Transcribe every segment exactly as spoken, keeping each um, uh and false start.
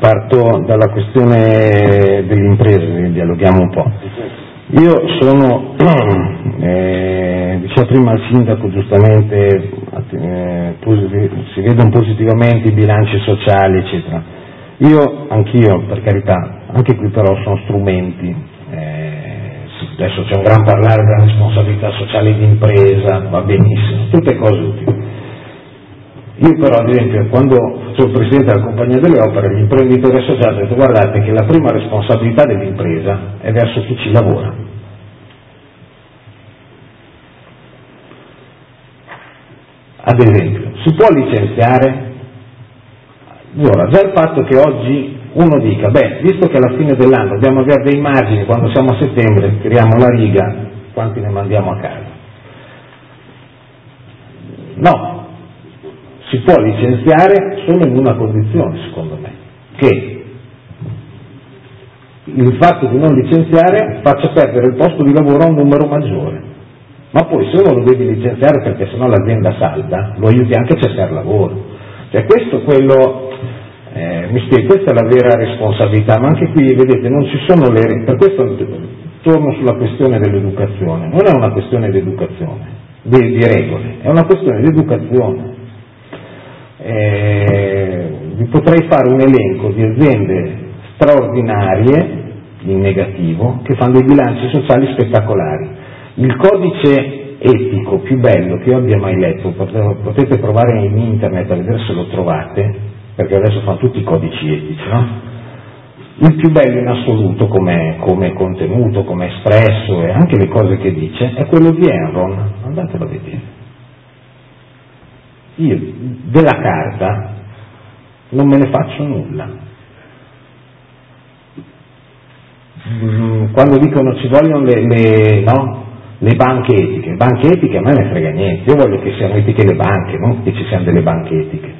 parto dalla questione delle imprese, dialoghiamo un po'. Io sono, eh, diceva prima il sindaco giustamente, eh, si vedono positivamente i bilanci sociali eccetera. Io, anch'io per carità, anche qui però sono strumenti, eh, adesso c'è un gran parlare della responsabilità sociale di impresa, va benissimo, tutte cose utili. Io però ad esempio quando sono il presidente della compagnia delle opere, gli imprenditori associati ho detto guardate che la prima responsabilità dell'impresa è verso chi ci lavora. Ad esempio, si può licenziare? Allora, già il fatto che oggi uno dica, beh, visto che alla fine dell'anno dobbiamo avere dei margini, quando siamo a settembre tiriamo la riga, quanti ne mandiamo a casa? No. Si può licenziare solo in una condizione, secondo me, che il fatto di non licenziare faccia perdere il posto di lavoro a un numero maggiore. Ma poi se uno lo devi licenziare perché sennò l'azienda salta, lo aiuti anche a cercare lavoro. Cioè questo quello, eh, mi spiego, questa è la vera responsabilità, ma anche qui vedete non ci sono le, per questo torno sulla questione dell'educazione, non è una questione di educazione, di, di regole, è una questione di educazione. Eh, vi potrei fare un elenco di aziende straordinarie in negativo che fanno dei bilanci sociali spettacolari. Il codice etico più bello che io abbia mai letto, potete provare in internet a vedere se lo trovate, perché adesso fanno tutti i codici etici, no? Il più bello in assoluto come, come contenuto, come espresso e anche le cose che dice è quello di Enron, andatelo a vedere. Io della carta non me ne faccio nulla. Quando dicono ci vogliono le, le, no? le banche etiche, banche etiche a me ne frega niente, io voglio che siano etiche le banche, non che ci siano delle banche etiche.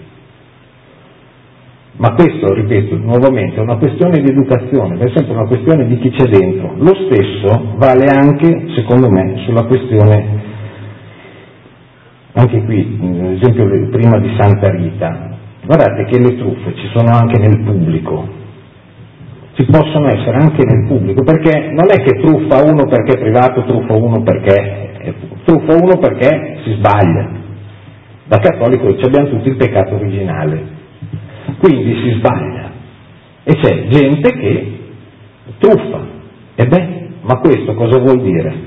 Ma questo, ripeto, nuovamente è una questione di educazione, è sempre una questione di chi c'è dentro. Lo stesso vale anche, secondo me, sulla questione. Anche qui, ad esempio prima di Santa Rita, guardate che le truffe ci sono anche nel pubblico, ci possono essere anche nel pubblico, perché non è che truffa uno perché è privato, truffa uno perché, truffa uno perché si sbaglia. Da cattolico abbiamo tutti il peccato originale, quindi si sbaglia e c'è gente che truffa. E beh, ma questo cosa vuol dire?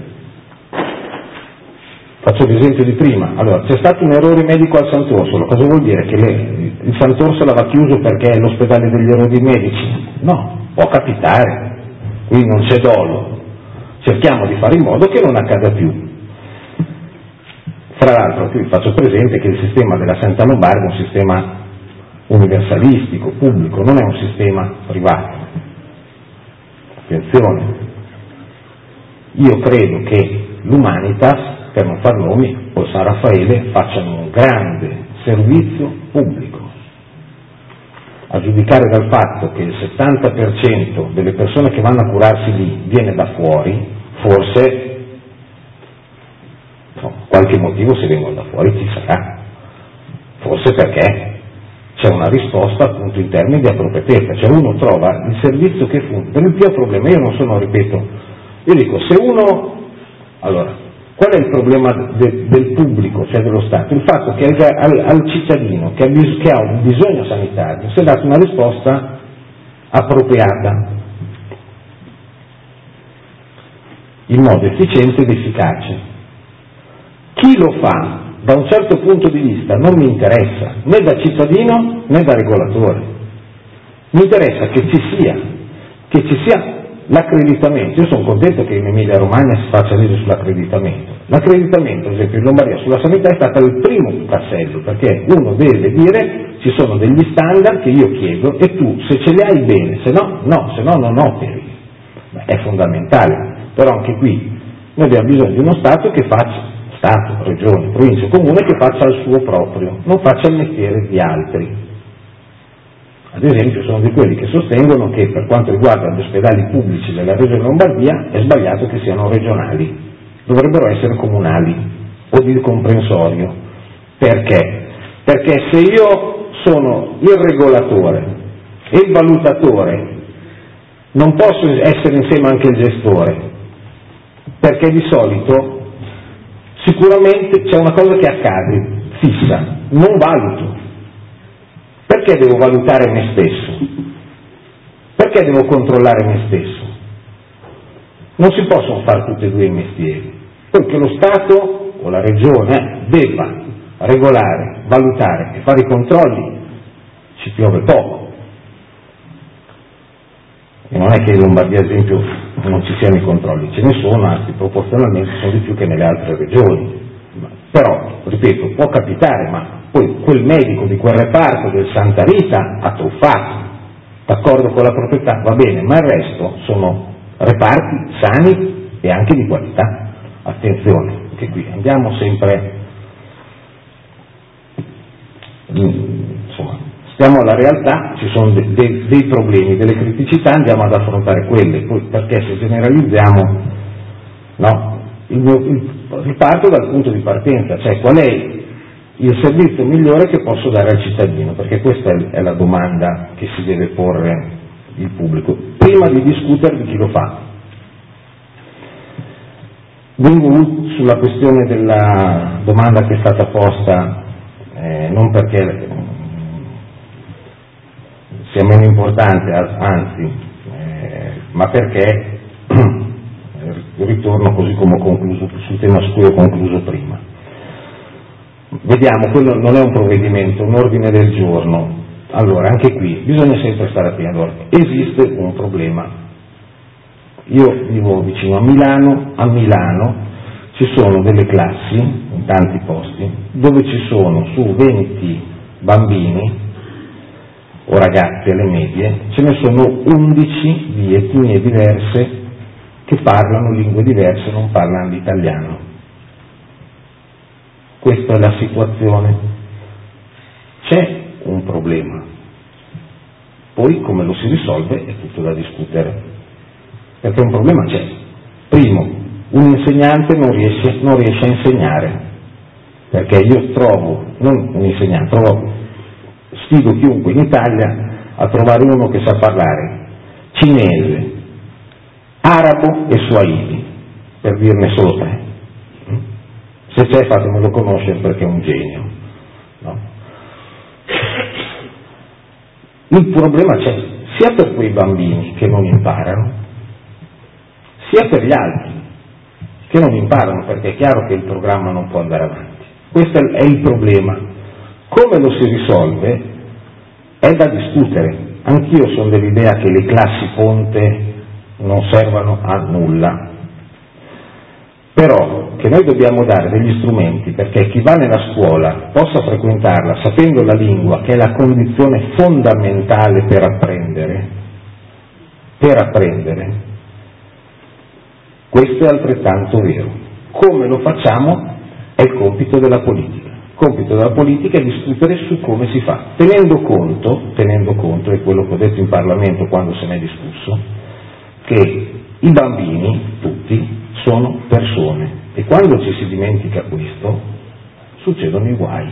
Faccio l'esempio di prima, allora c'è stato un errore medico al Sant'Orsola, cosa vuol dire? Che le, il Sant'Orsola va chiuso perché è l'ospedale degli errori medici? No, può capitare, qui non c'è dolo, cerchiamo di fare in modo che non accada più. Fra l'altro qui faccio presente che il sistema della Sanità Lombarda è un sistema universalistico, pubblico, non è un sistema privato. Attenzione, io credo che l'Humanitas, per non far nomi, o San Raffaele facciano un grande servizio pubblico. A giudicare dal fatto che il settanta per cento delle persone che vanno a curarsi lì viene da fuori, forse no, qualche motivo se vengono da fuori ci sarà, forse perché c'è una risposta appunto in termini di appropriatezza, cioè uno trova il servizio che funziona. Per il mio problema, io non sono, ripeto, io dico se uno, allora, qual è il problema de, del pubblico, cioè dello Stato? Il fatto che al, al cittadino che ha, bis, che ha un bisogno sanitario si è data una risposta appropriata, in modo efficiente ed efficace. Chi lo fa da un certo punto di vista non mi interessa, né da cittadino né da regolatore. Mi interessa che ci sia, che ci sia l'accreditamento. Io sono contento che in Emilia Romagna si faccia legge sull'accreditamento. L'accreditamento, ad esempio in Lombardia sulla sanità è stato il primo tassello, perché uno deve dire ci sono degli standard che io chiedo e tu se ce li hai bene, se no no, se no non operi. È fondamentale, però anche qui noi abbiamo bisogno di uno Stato che faccia, Stato, Regione, Provincia, Comune, che faccia il suo proprio, non faccia il mestiere di altri. Ad esempio sono di quelli che sostengono che per quanto riguarda gli ospedali pubblici della Regione Lombardia è sbagliato che siano regionali, dovrebbero essere comunali o di comprensorio. Perché? Perché se io sono il regolatore e il valutatore non possono essere insieme anche il gestore, perché di solito sicuramente c'è una cosa che accade, fissa, non valuto. Perché devo valutare me stesso? Perché devo controllare me stesso? Non si possono fare tutti e due i mestieri. Poi che lo Stato o la Regione debba regolare, valutare e fare i controlli, ci piove poco. E non è che in Lombardia, ad esempio, non ci siano i controlli, ce ne sono, anzi proporzionalmente sono di più che nelle altre regioni. Però, ripeto, può capitare, ma poi quel medico di quel reparto del Santa Rita ha truffato, d'accordo con la proprietà, va bene, ma il resto sono reparti sani e anche di qualità. Attenzione, che qui andiamo sempre, insomma, stiamo alla realtà, ci sono de- de- dei problemi, delle criticità, andiamo ad affrontare quelle, poi perché se generalizziamo, no, il mio, il, riparto dal punto di partenza, cioè qual è il servizio migliore che posso dare al cittadino, perché questa è, è la domanda che si deve porre il pubblico, prima di discutere di chi lo fa. Vengo sulla questione della domanda che è stata posta, eh, non perché sia meno importante, anzi, eh, ma perché ritorno così come ho concluso sul tema su cui ho concluso prima. Vediamo, quello non è un provvedimento, un ordine del giorno. Allora, anche qui bisogna sempre stare attenti. Allora, esiste un problema. Io vivo vicino a Milano, a Milano ci sono delle classi, in tanti posti, dove ci sono su venti bambini o ragazzi alle medie, ce ne sono undici di etnie diverse che parlano lingue diverse e non parlano l'italiano. Questa è la situazione. C'è un problema. Poi come lo si risolve è tutto da discutere. Perché un problema c'è. Primo, un insegnante non riesce, non riesce a insegnare, perché io trovo, non un insegnante, trovo, sfido chiunque in Italia a trovare uno che sa parlare cinese, arabo e swahili, per dirne solo tre. Se c'è, fatemelo conoscere perché è un genio. No? Il problema c'è sia per quei bambini che non imparano, sia per gli altri che non imparano, perché è chiaro che il programma non può andare avanti. Questo è il problema. Come lo si risolve è da discutere. Anch'io sono dell'idea che le classi ponte non servano a nulla, però che noi dobbiamo dare degli strumenti perché chi va nella scuola possa frequentarla sapendo la lingua, che è la condizione fondamentale per apprendere, per apprendere. Questo è altrettanto vero. Come lo facciamo è il compito della politica. Il compito della politica è discutere su come si fa, tenendo conto, tenendo conto, è quello che ho detto in Parlamento quando se ne è discusso, che i bambini, tutti, sono persone e quando ci si dimentica questo succedono i guai.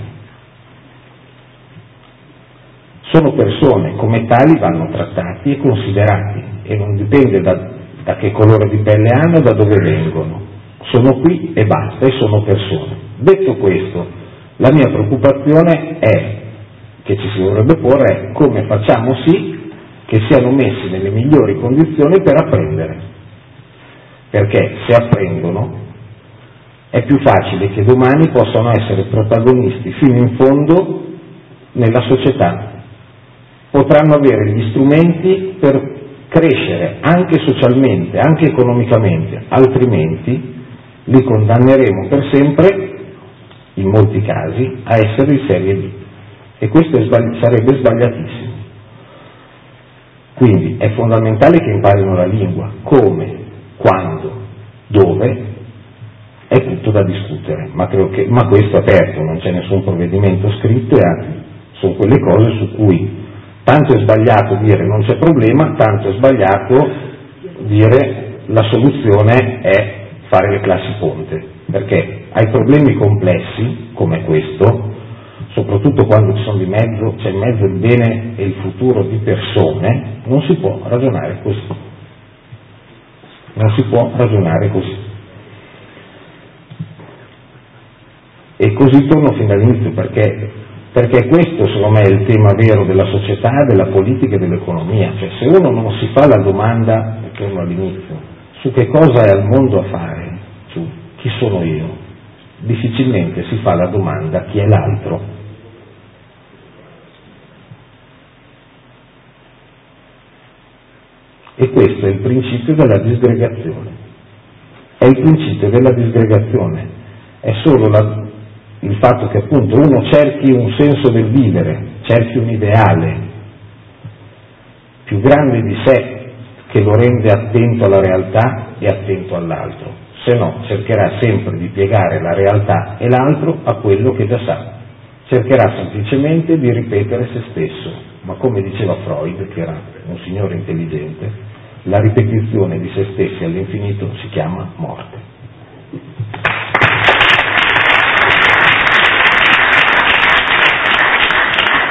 Sono persone, come tali vanno trattati e considerati e non dipende da da che colore di pelle hanno e da dove vengono, sono qui e basta, e sono persone. Detto questo, la mia preoccupazione è, che ci si dovrebbe porre, è come facciamo sì che siano messi nelle migliori condizioni per apprendere, perché se apprendono è più facile che domani possano essere protagonisti fino in fondo nella società, potranno avere gli strumenti per crescere anche socialmente, anche economicamente, altrimenti li condanneremo per sempre, in molti casi, a essere di serie B. E questo è sbagli- sarebbe sbagliatissimo. Quindi è fondamentale che imparino la lingua, come, quando, dove, è tutto da discutere, ma, credo che, ma questo è aperto, non c'è nessun provvedimento scritto e anzi sono quelle cose su cui tanto è sbagliato dire non c'è problema, tanto è sbagliato dire la soluzione è fare le classi ponte, perché ai problemi complessi come questo soprattutto quando ci sono di mezzo, c'è in mezzo il bene e il futuro di persone, non si può ragionare così. Non si può ragionare così. E così torno fino all'inizio, perché, perché questo secondo me è il tema vero della società, della politica e dell'economia. Cioè, se uno non si fa la domanda, torno all'inizio, su che cosa è al mondo a fare, su chi sono io, difficilmente si fa la domanda chi è l'altro. E questo è il principio della disgregazione. È il principio della disgregazione. È solo la, il fatto che appunto uno cerchi un senso del vivere, cerchi un ideale più grande di sé che lo rende attento alla realtà e attento all'altro. Se no cercherà sempre di piegare la realtà e l'altro a quello che già sa. Cercherà semplicemente di ripetere se stesso. Ma come diceva Freud, che era un signore intelligente, la ripetizione di se stessi all'infinito si chiama morte.